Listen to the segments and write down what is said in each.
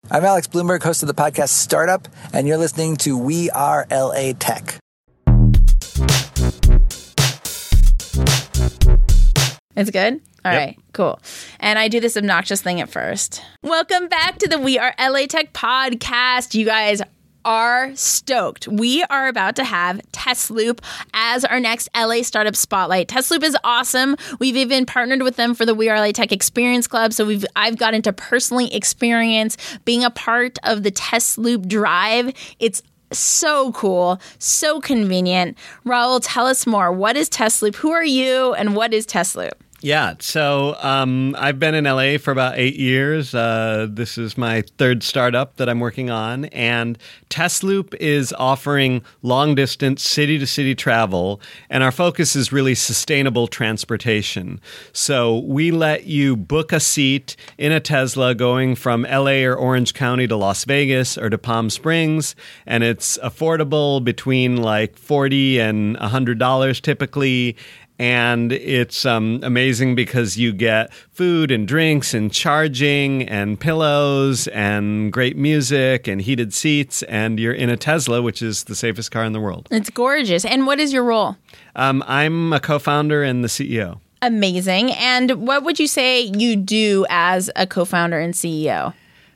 I'm Alex Bloomberg, host of the podcast Startup, and you're listening to We Are LA Tech. It's good? All right, cool. And I do this obnoxious thing at first. Welcome back to the We Are LA Tech podcast. You guys are stoked. We are about to have Testloop as our next LA Startup Spotlight. Testloop is awesome. We've even partnered with them for the We Are LA Tech Experience Club. So I've gotten to personally experience being a part of the Testloop drive. It's so cool, so convenient. Raul, tell us more. What is Testloop? Who are you and what is Testloop? Yeah, so I've been in LA for about 8 years. This is my third startup that I'm working on. And Testloop is offering long-distance city-to-city travel. And our focus is really sustainable transportation. So we let you book a seat in a Tesla going from LA or Orange County to Las Vegas or to Palm Springs. And it's affordable between like $40 and $100 typically. And it's amazing because you get food and drinks and charging and pillows and great music and heated seats. And you're in a Tesla, which is the safest car in the world. It's gorgeous. And what is your role? I'm a co-founder and the CEO. Amazing. And what would you say you do as a co-founder and CEO?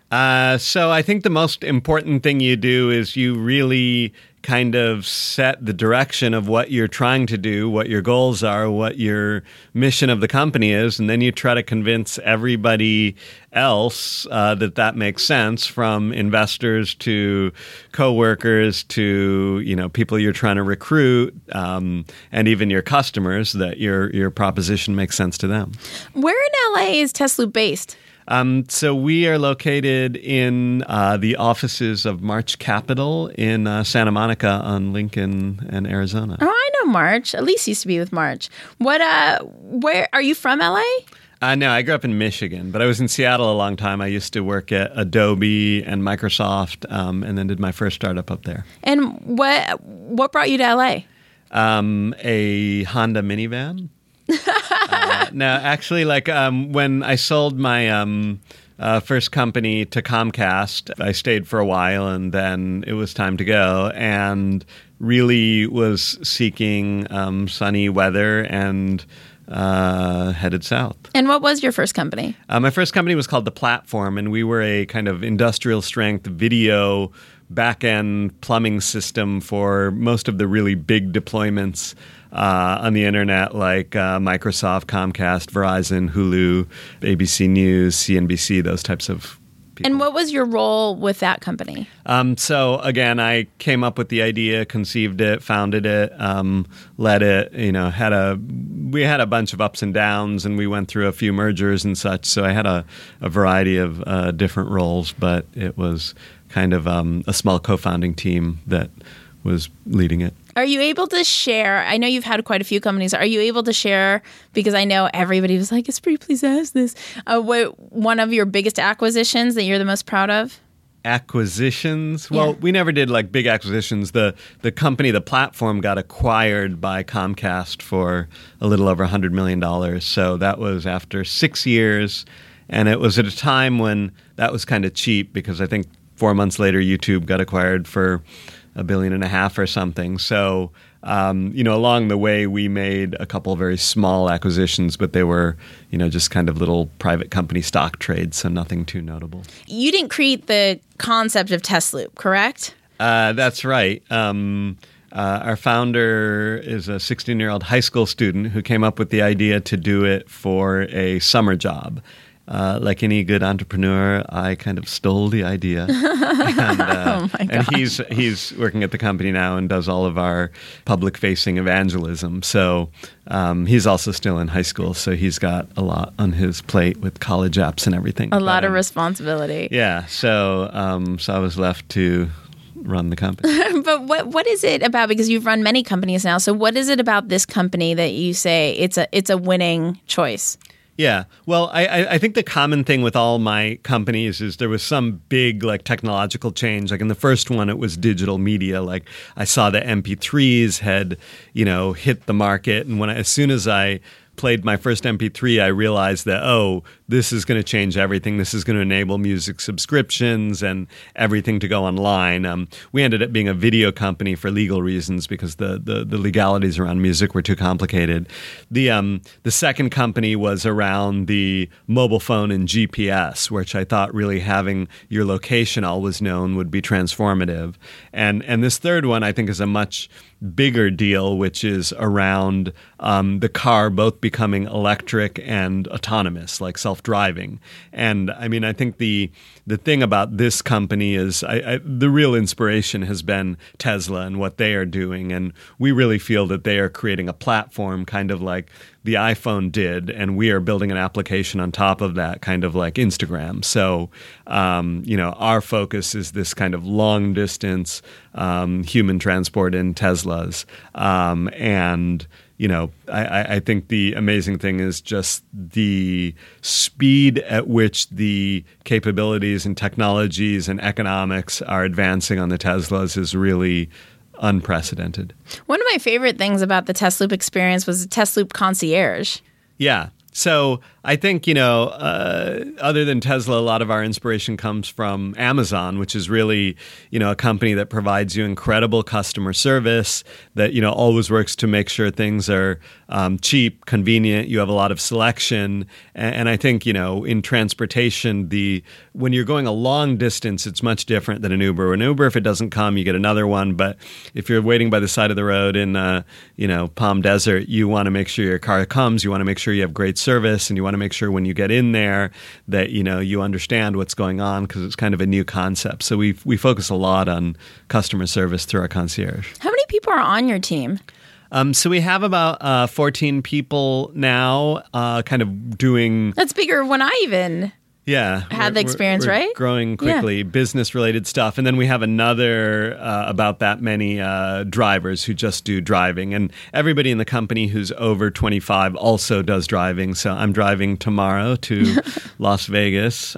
So I think the most important thing you do is you really kind of set the direction of what you're trying to do, what your goals are, what your mission of the company is, and then you try to convince everybody else that makes sense, from investors to coworkers to people you're trying to recruit, and even your customers, that your proposition makes sense to them. Where in LA is Testloop based? So we are located in the offices of March Capital in Santa Monica on Lincoln and Arizona. Oh, I know March. Elise used to be with March. Where are you from, LA? No, I grew up in Michigan, but I was in Seattle a long time. I used to work at Adobe and Microsoft, and then did my first startup up there. And what brought you to LA? A Honda minivan. No, actually, when I sold my first company to Comcast, I stayed for a while, and then it was time to go, and really was seeking sunny weather and headed south. And what was your first company? My first company was called The Platform, and we were a kind of industrial strength video back-end plumbing system for most of the really big deployments on the internet, like Microsoft, Comcast, Verizon, Hulu, ABC News, CNBC, those types of people. And what was your role with that company? So again, I came up with the idea, conceived it, founded it, led it. We had a bunch of ups and downs, and we went through a few mergers and such. So I had a variety of different roles, but it was kind of a small co-founding team that was leading it. Are you able to share? I know you've had quite a few companies. Are you able to share, because I know everybody was like, Esprit, please ask this, one of your biggest acquisitions that you're the most proud of? Acquisitions? Well, we never did big acquisitions. The company, The Platform, got acquired by Comcast for a little over $100 million. So that was after 6 years. And it was at a time when that was kind of cheap, because I think 4 months later, YouTube got acquired for $1.5 billion or something. So, along the way, we made a couple of very small acquisitions, but they were, just kind of little private company stock trades, so nothing too notable. You didn't create the concept of Testloop, correct? That's right. Our founder is a 16-year-old high school student who came up with the idea to do it for a summer job. Like any good entrepreneur, I kind of stole the idea. And he's working at the company now and does all of our public-facing evangelism. So he's also still in high school, so he's got a lot on his plate with college apps and everything. A lot of responsibility. Yeah, so I was left to run the company. But what is it about? Because you've run many companies now. So what is it about this company that you say it's a winning choice? Yeah. Well, I think the common thing with all my companies is there was some big technological change. Like in the first one, it was digital media. Like I saw the MP3s had, hit the market. And as soon as I played my first MP3, I realized that, this is going to change everything. This is going to enable music subscriptions and everything to go online. We ended up being a video company for legal reasons because the legalities around music were too complicated. The second company was around the mobile phone and GPS, which I thought really having your location always known would be transformative. And this third one I think is a much bigger deal, which is around the car both becoming electric and autonomous, like self-driving. And I mean, I think the thing about this company is the real inspiration has been Tesla and what they are doing. And we really feel that they are creating a platform kind of like the iPhone did, and we are building an application on top of that, kind of like Instagram. So, our focus is this kind of long distance human transport in Teslas. I think the amazing thing is just the speed at which the capabilities and technologies and economics are advancing on the Teslas is really unprecedented. One of my favorite things about the Test Loop experience was the Test Loop concierge. Yeah. So I think, other than Tesla, a lot of our inspiration comes from Amazon, which is really, a company that provides you incredible customer service that, always works to make sure things are cheap, convenient. You have a lot of selection. And I think, in transportation, when you're going a long distance, it's much different than an Uber. An Uber, if it doesn't come, you get another one. But if you're waiting by the side of the road in, Palm Desert, you want to make sure your car comes. You want to make sure you have great service, and you want to make sure when you get in there that you understand what's going on, because it's kind of a new concept. So we focus a lot on customer service through our concierge. How many people are on your team? So we have about 14 people now, kind of doing. That's bigger when I even. Yeah. Had the experience, we're right? Growing quickly, business-related stuff. And then we have another about that many drivers who just do driving. And everybody in the company who's over 25 also does driving. So I'm driving tomorrow to Las Vegas.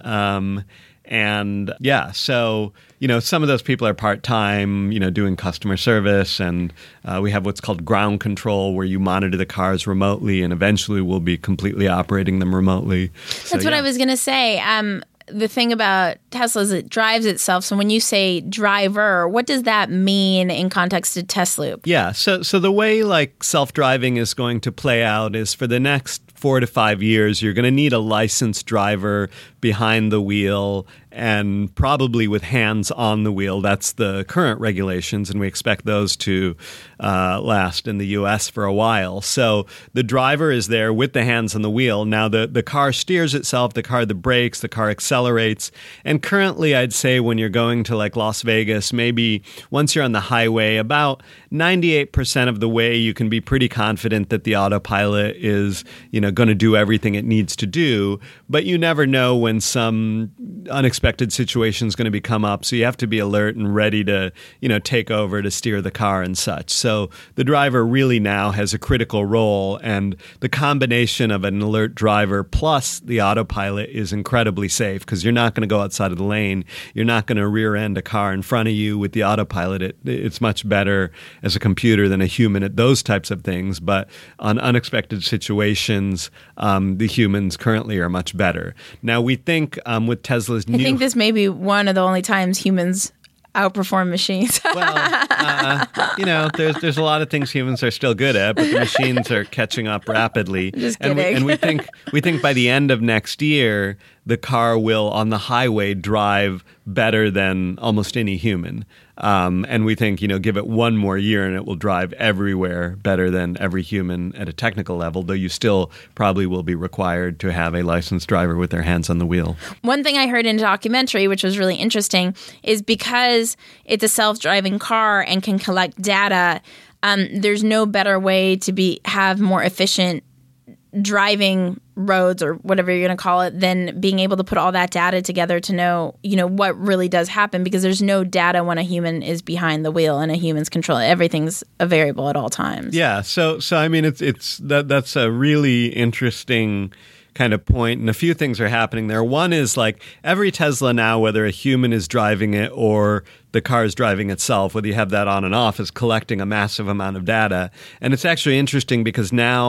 Some of those people are part-time, doing customer service. And we have what's called ground control, where you monitor the cars remotely, and eventually we'll be completely operating them remotely. That's what I was going to say. The thing about Tesla is it drives itself. So when you say driver, what does that mean in context of Test Loop? Yeah. So the way like self-driving is going to play out is for the next 4 to 5 years, you're going to need a licensed driver behind the wheel and probably with hands on the wheel. That's the current regulations, and we expect those to last in the U.S. for a while. So the driver is there with the hands on the wheel. Now the car steers itself, the car brakes, the car accelerates. And currently, I'd say when you're going to like Las Vegas, maybe once you're on the highway, about 98% of the way you can be pretty confident that the autopilot is, going to do everything it needs to do. But you never know when some unexpected situation is going to come up. So you have to be alert and ready to, take over to steer the car and such. So the driver really now has a critical role, and the combination of an alert driver plus the autopilot is incredibly safe, because you're not going to go outside of the lane. You're not going to rear end a car in front of you with the autopilot. It's much better as a computer than a human at those types of things. But on unexpected situations, the humans currently are much better. Now, we think with Tesla's new... I think this may be one of the only times humans outperform machines. There's a lot of things humans are still good at, but the machines are catching up rapidly. Just kidding. And we think by the end of next year, the car will, on the highway, drive better than almost any human. And we think, give it one more year and it will drive everywhere better than every human at a technical level, though you still probably will be required to have a licensed driver with their hands on the wheel. One thing I heard in a documentary, which was really interesting, is because it's a self-driving car and can collect data, there's no better way to have more efficient driving roads, or whatever you're going to call it, than being able to put all that data together to know, what really does happen, because there's no data when a human is behind the wheel and a human's control. Everything's a variable at all times. Yeah. So I mean, that's a really interesting kind of point, and a few things are happening there. One is like every Tesla now, whether a human is driving it or the car is driving itself, whether you have that on and off, is collecting a massive amount of data. And it's actually interesting because now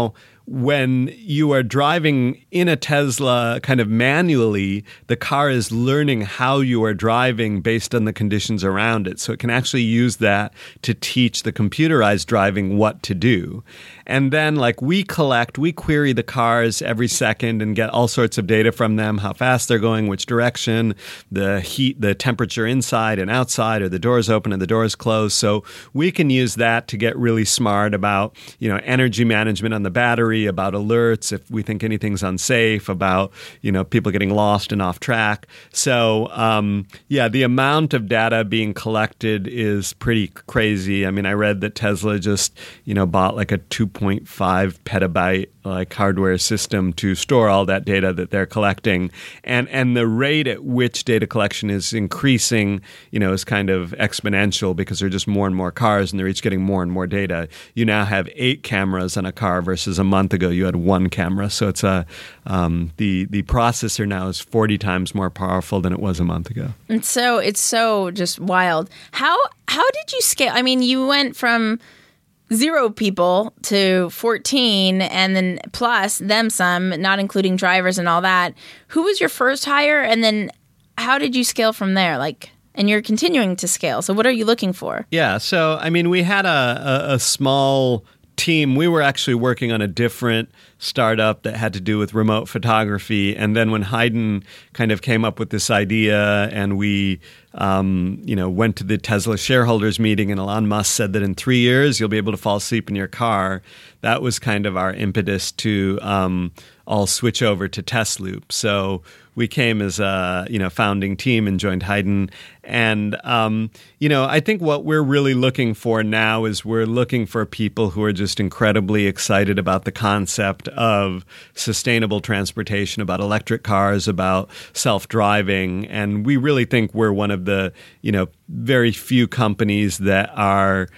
when you are driving in a Tesla kind of manually, the car is learning how you are driving based on the conditions around it. So it can actually use that to teach the computerized driving what to do. And then like we query the cars every second and get all sorts of data from them, how fast they're going, which direction, the heat, the temperature inside and outside, are the doors open and the doors closed. So we can use that to get really smart about, energy management on the battery, about alerts if we think anything's unsafe, about, people getting lost and off track. So, the amount of data being collected is pretty crazy. I mean, I read that Tesla just, bought like a 2.5 petabyte like hardware system to store all that data that they're collecting. And the rate at which data collection is increasing, is kind of exponential because there are just more and more cars and they're each getting more and more data. You now have 8 cameras on a car versus a month ago you had 1 camera. So it's the processor now is 40 times more powerful than it was a month ago. And so it's so just wild. How did you scale? I mean, you went from 0 people to 14 and then plus them some, not including drivers and all that. Who was your first hire? And then how did you scale from there? And you're continuing to scale. So what are you looking for? Yeah. So, I mean, we had a small team. We were actually working on a different startup that had to do with remote photography. And then when Hayden kind of came up with this idea and we, went to the Tesla shareholders meeting and Elon Musk said that in 3 years, you'll be able to fall asleep in your car. That was kind of our impetus to all switch over to Testloop. So we came as a founding team and joined Hayden. And, I think what we're really looking for now is we're looking for people who are just incredibly excited about the concept of sustainable transportation, about electric cars, about self-driving. And we really think we're one of the, very few companies that are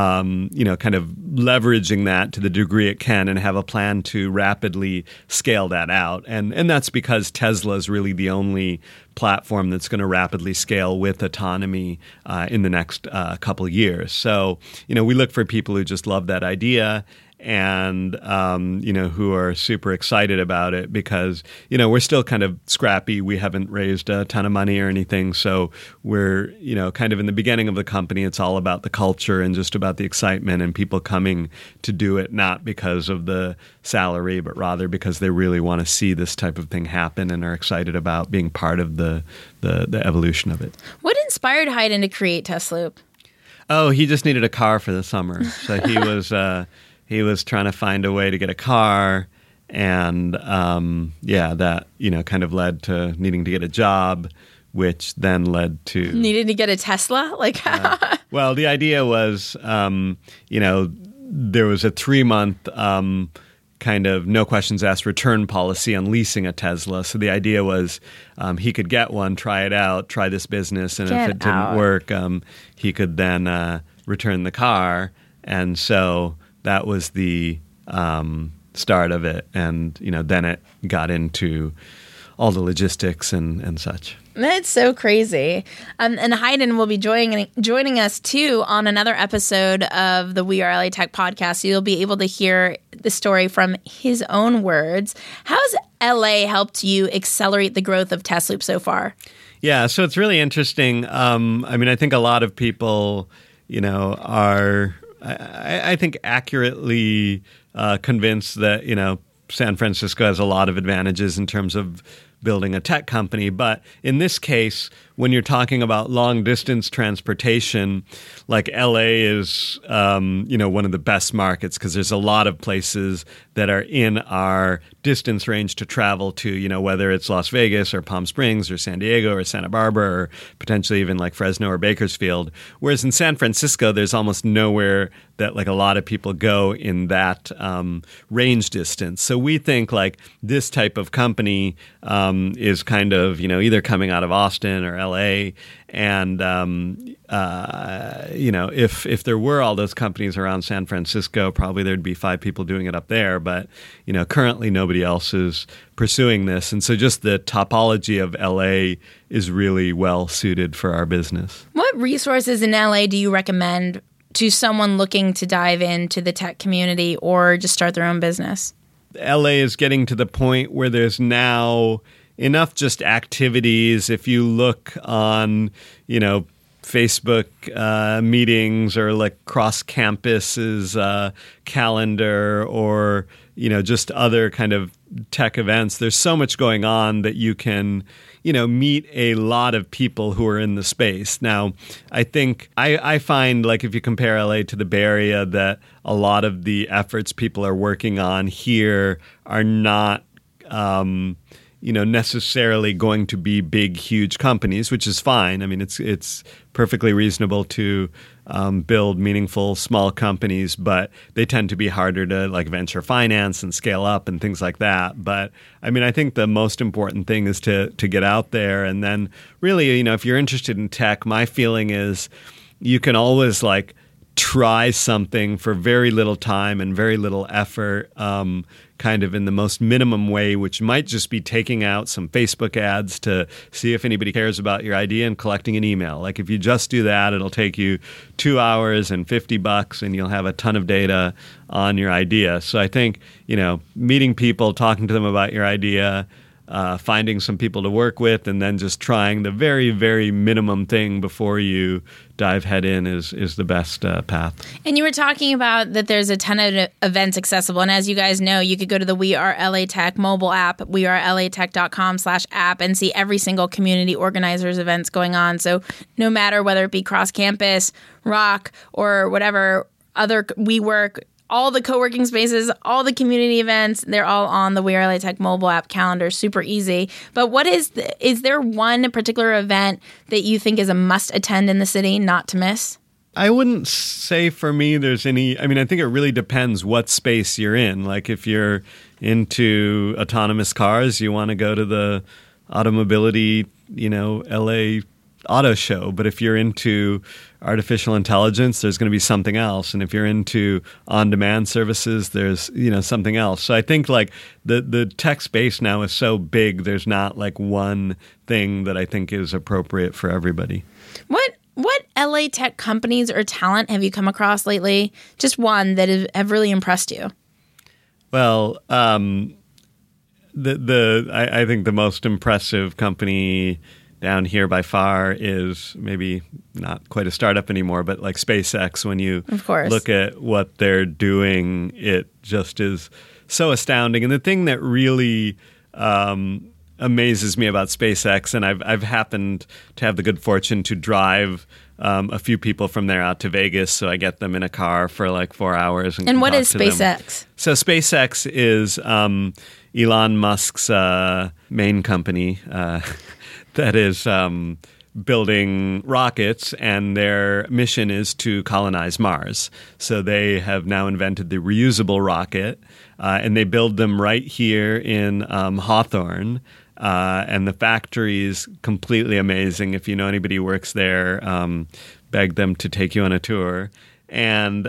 kind of leveraging that to the degree it can and have a plan to rapidly scale that out. And that's because Tesla is really the only platform that's going to rapidly scale with autonomy in the next couple of years. So, we look for people who just love that idea and, who are super excited about it because, we're still kind of scrappy. We haven't raised a ton of money or anything. So we're, kind of in the beginning of the company, it's all about the culture and just about the excitement and people coming to do it, not because of the salary, but rather because they really want to see this type of thing happen and are excited about being part of the evolution of it. What inspired Hayden to create Testloop? Oh, he just needed a car for the summer. So he was... He was trying to find a way to get a car, and that kind of led to needing to get a job, which then led to needing to get a Tesla. Well, the idea was, there was a 3-month kind of no questions asked return policy on leasing a Tesla. So the idea was he could get one, try it out, try this business, and if it didn't work, he could then return the car, and so. That was the start of it. And, then it got into all the logistics and such. That's so crazy. And Hayden will be joining us, too, on another episode of the We Are LA Tech podcast. So you'll be able to hear the story from his own words. How has LA helped you accelerate the growth of Testloop so far? Yeah, so it's really interesting. I think a lot of people, are... I think accurately convinced that, San Francisco has a lot of advantages in terms of building a tech company. But in this case, when you're talking about long distance transportation, like LA is, one of the best markets because there's a lot of places that are in our distance range to travel to, whether it's Las Vegas or Palm Springs or San Diego or Santa Barbara or potentially even like Fresno or Bakersfield. Whereas in San Francisco, there's almost nowhere that like a lot of people go in that range distance. So we think like this type of company is kind of, either coming out of Austin or LA. And, if there were all those companies around San Francisco, probably there'd be 5 people doing it up there. But, currently nobody else is pursuing this. And so just the topology of LA is really well suited for our business. What resources in LA do you recommend to someone looking to dive into the tech community or just start their own business? LA is getting to the point where there's now enough just activities. If you look on, Facebook meetings or like cross campuses calendar or, just other kind of tech events, there's so much going on that you can, meet a lot of people who are in the space. Now, I think I find like if you compare LA to the Bay Area that a lot of the efforts people are working on here are not necessarily going to be big, huge companies, which is fine. I mean, it's perfectly reasonable to build meaningful small companies, but they tend to be harder to like venture finance and scale up and things like that. But I mean, I think the most important thing is to get out there. And then really, if you're interested in tech, my feeling is you can always like try something for very little time and very little effort, kind of in the most minimum way, which might just be taking out some Facebook ads to see if anybody cares about your idea and collecting an email. Like if you just do that, it'll take you 2 hours and $50 and you'll have a ton of data on your idea. So I think, meeting people, talking to them about your idea, finding some people to work with, and then just trying the very, very minimum thing before you dive head in is the best path. And you were talking about that there's a ton of events accessible. And as you guys know, you could go to the We Are LA Tech mobile app, wearelatech.com/app, and see every single community organizers events going on. So no matter whether it be cross campus, Rock, or whatever other WeWork, all the co-working spaces, all the community events, they're all on the We Are LA Tech mobile app calendar. Super easy. But what is there one particular event that you think is a must attend in the city, not to miss? I wouldn't say for me there's any. I mean, I think it really depends what space you're in. Like if you're into autonomous cars, you want to go to the Automobility, LA Auto Show. But if you're into artificial intelligence, there's going to be something else. And if you're into on-demand services, there's, something else. So I think like the tech space now is so big, there's not like one thing that I think is appropriate for everybody. What LA tech companies or talent have you come across lately? Just one that have really impressed you. Well, I think the most impressive company down here by far is maybe not quite a startup anymore, but like SpaceX. When you look at what they're doing, it just is so astounding. And the thing that really amazes me about SpaceX, and I've happened to have the good fortune to drive a few people from there out to Vegas, so I get them in a car for like 4 hours. And what is SpaceX? So SpaceX is Elon Musk's main company. That is building rockets, and their mission is to colonize Mars. So they have now invented the reusable rocket, and they build them right here in Hawthorne. And the factory is completely amazing. If you know anybody who works there, beg them to take you on a tour. And,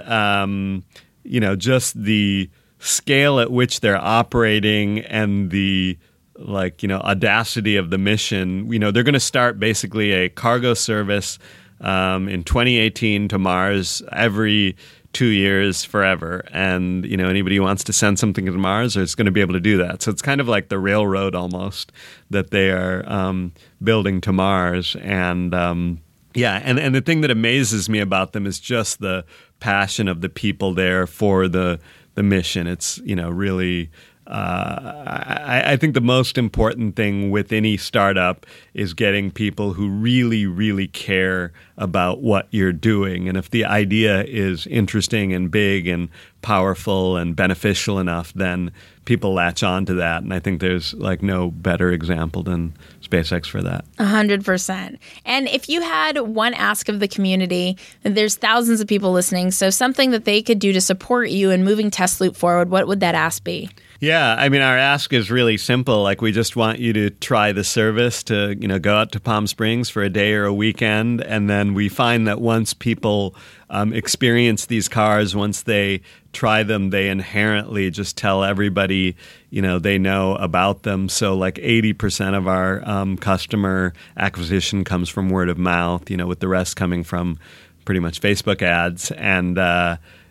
just the scale at which they're operating and the audacity of the mission. They're going to start basically a cargo service in 2018 to Mars every 2 years forever. And, anybody who wants to send something to Mars is going to be able to do that. So it's kind of like the railroad almost that they are building to Mars. And, and the thing that amazes me about them is just the passion of the people there for the mission. It's, really... I think the most important thing with any startup is getting people who really, really care about what you're doing. And if the idea is interesting and big and powerful and beneficial enough, then people latch on to that. And I think there's like no better example than SpaceX for that. 100%. And if you had one ask of the community, there's thousands of people listening, so something that they could do to support you in moving TestLoop forward, what would that ask be? Yeah, I mean, our ask is really simple. Like, we just want you to try the service, to, go out to Palm Springs for a day or a weekend. And then we find that once people experience these cars, once they try them, they inherently just tell everybody, they know about them. So like 80% of our customer acquisition comes from word of mouth, with the rest coming from pretty much Facebook ads. And,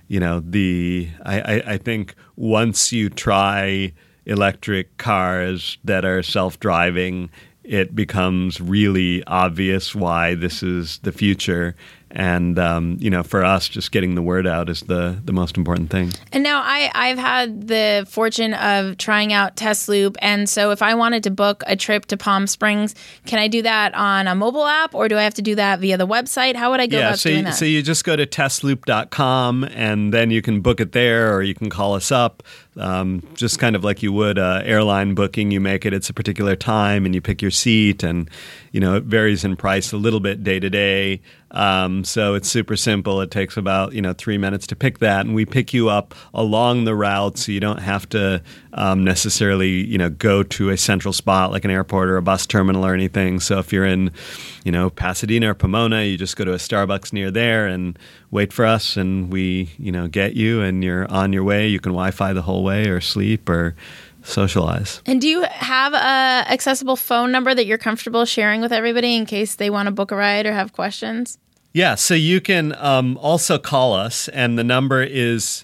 I think once you try electric cars that are self-driving, it becomes really obvious why this is the future. And, for us, just getting the word out is the most important thing. And now I've had the fortune of trying out Testloop. And so if I wanted to book a trip to Palm Springs, can I do that on a mobile app, or do I have to do that via the website? How would I go about doing that? So you just go to testloop.com, and then you can book it there, or you can call us up. Just kind of like you would airline booking. You make it, it's a particular time, and you pick your seat, and it varies in price a little bit day to day. So it's super simple. It takes about 3 minutes to pick that, and we pick you up along the route, so you don't have to necessarily go to a central spot like an airport or a bus terminal or anything. So if you're in Pasadena or Pomona, you just go to a Starbucks near there and wait for us, and we get you, and you're on your way. You can Wi-Fi the whole way, or sleep, or socialize. And do you have a accessible phone number that you're comfortable sharing with everybody in case they want to book a ride or have questions? Yeah, so you can also call us, and the number is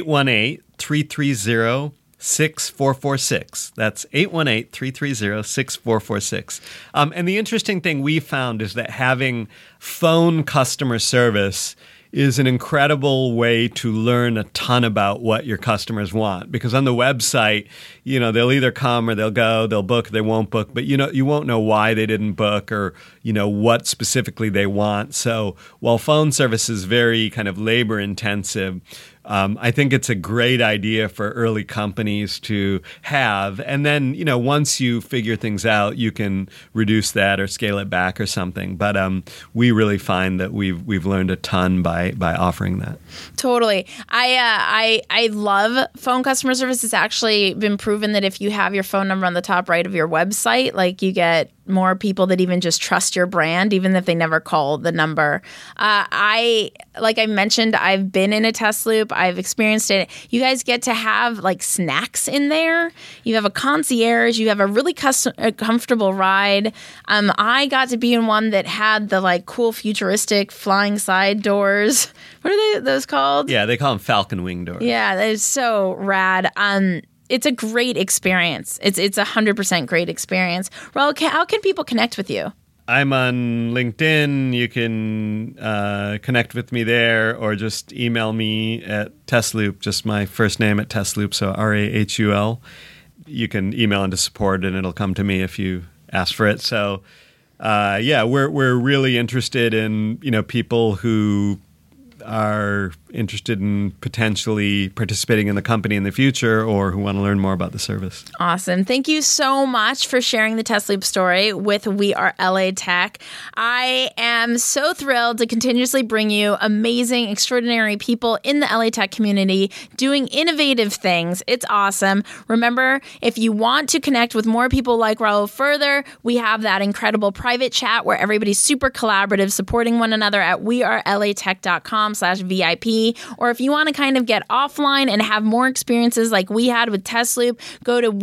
818-330-6446. That's 818-330-6446. And the interesting thing we found is that having phone customer service is an incredible way to learn a ton about what your customers want. Because on the website, they'll either come or they'll go, they'll book, they won't book, but you won't know why they didn't book, or what specifically they want. So while phone service is very kind of labor intensive, I think it's a great idea for early companies to have. And then, once you figure things out, you can reduce that or scale it back or something. But we really find that we've learned a ton by offering that. Totally. I love phone customer service. It's actually been proven that if you have your phone number on the top right of your website, like, you get more people that even just trust your brand, even if they never call the number. Like I mentioned, I've been in a Testloop. I've experienced it. You guys get to have like snacks in there. You have a concierge. You have a really comfortable ride. I got to be in one that had the like cool futuristic flying side doors. What are those called? Yeah, they call them Falcon Wing doors. Yeah, that is so rad. It's a great experience. It's 100% great experience. Raul, how can people connect with you? I'm on LinkedIn. You can connect with me there, or just email me at Testloop, just my first name at Testloop, so RAHUL. You can email into support, and it'll come to me if you ask for it. So, we're really interested in people who are interested in potentially participating in the company in the future, or who want to learn more about the service. Awesome. Thank you so much for sharing the Testloop story with We Are LA Tech. I am so thrilled to continuously bring you amazing, extraordinary people in the LA Tech community doing innovative things. It's awesome. Remember, if you want to connect with more people like Raul further, we have that incredible private chat where everybody's super collaborative, supporting one another at wearelatech.com/VIP. Or if you want to kind of get offline and have more experiences like we had with Testloop, go to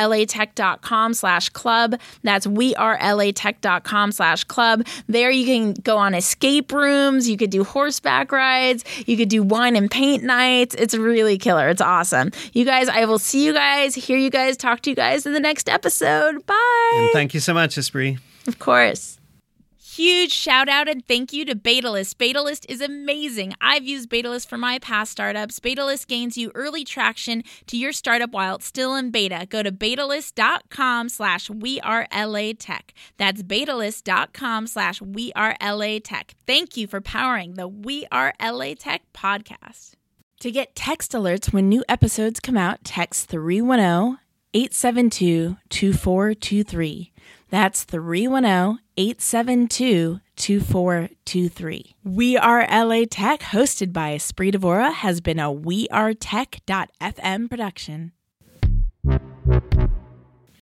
wearelatech.com/club. That's wearelatech.com/club. There you can go on escape rooms. You could do horseback rides. You could do wine and paint nights. It's really killer. It's awesome. You guys, I will see you guys, hear you guys, talk to you guys in the next episode. Bye. And thank you so much, Espree. Of course. Huge shout out and thank you to Betalist. Betalist is amazing. I've used Betalist for my past startups. Betalist gains you early traction to your startup while it's still in beta. Go to betalist.com/wearelatech. That's betalist.com/wearelatech. Thank you for powering the We Are LA Tech podcast. To get text alerts when new episodes come out, text 310-872-2423. That's 310-872-2423. We Are LA Tech, hosted by Espree Devora, has been a wearetech.fm production.